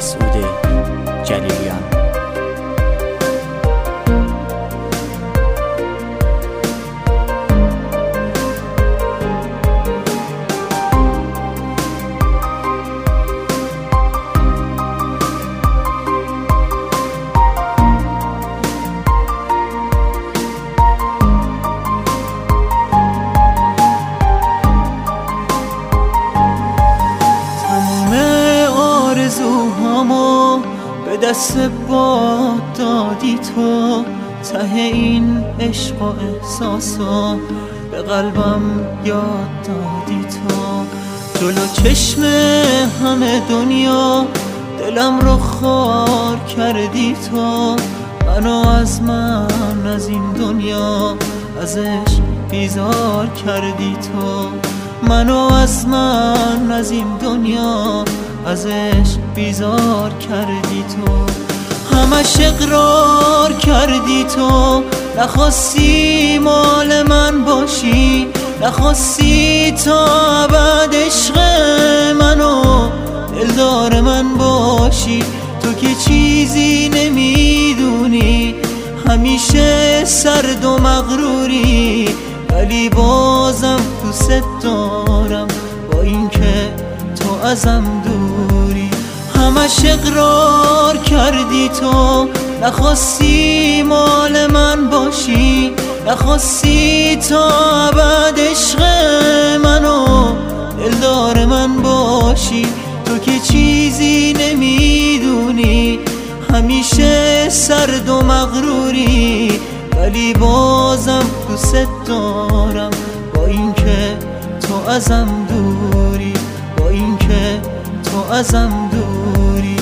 مسعود جلیلیان. به دست باد دادی تو، ته این عشق و احساسا به قلبم یاد دادی تو. جلو چشم همه دنیا دلم رو خار کردی تو. منو از این دنیا ازش بیزار کردی تو. منو از این دنیا ازش بیزار کردی تو. همش اقرار کردی تو، نخواستی مال من باشی، نخواستی تا ابد عشق منو دلدار من باشی. تو که چیزی نمیدونی، همیشه سرد و مغروری، ولی بازم دوست دارم با اینکه تو ازم دوری. همش اقرار کردی تو، نخواستی مال من باشی، نخواستی تا ابد عشق منو دلدار من باشی. تو که چیزی نمیدونی، همیشه سرد و مغروری، ولی بازم دوست دارم با اینکه تو ازم دوری، با اینکه تو ازم دوری.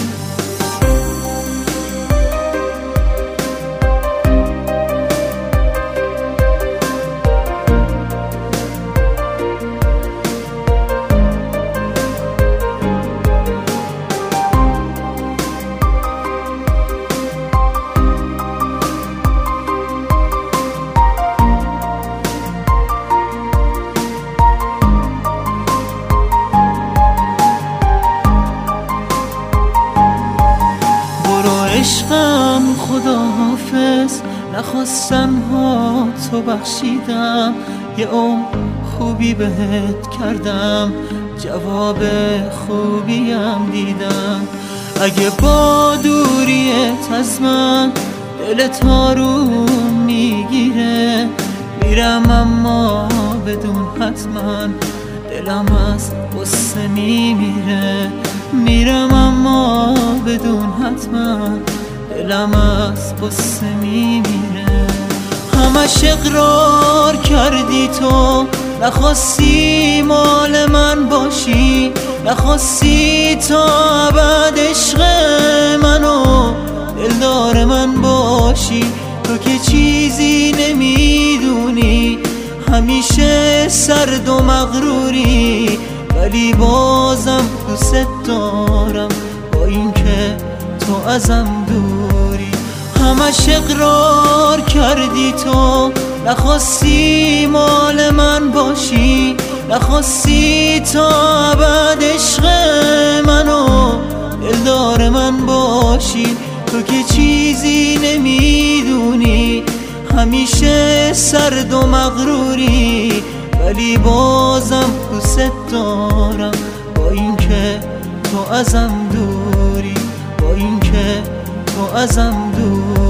عشقم خدا حافظ، نخواستم ها تو بخشیدم، یه عمر خوبی بهت کردم، جواب خوبیم دیدم. اگه با دوریت از من دلت آروم میگیره، میرم اما بدون حتما دلم از غصه میمیره. میرم اما بدون حتما دلم از غصه میمیره. همش اقرار کردی تو، نخواستی مال من باشی، نخواستی تا ابد عشق منو دلدار من باشی. تو که چیزی نمیدونی، همیشه سرد و مغروری، ولی بازم دوست دارم با اینکه تو ازم دوری. همش اقرار کردی تو، نخواستی مال من باشی، نخواستی تا ابد عشق منو دلدار من باشی. تو که چیزی نمیدونی، همیشه سرد و مغروری، ولی بازم دوست دارم با اینکه تو ازم دوری، با اینکه تو ازم دوری.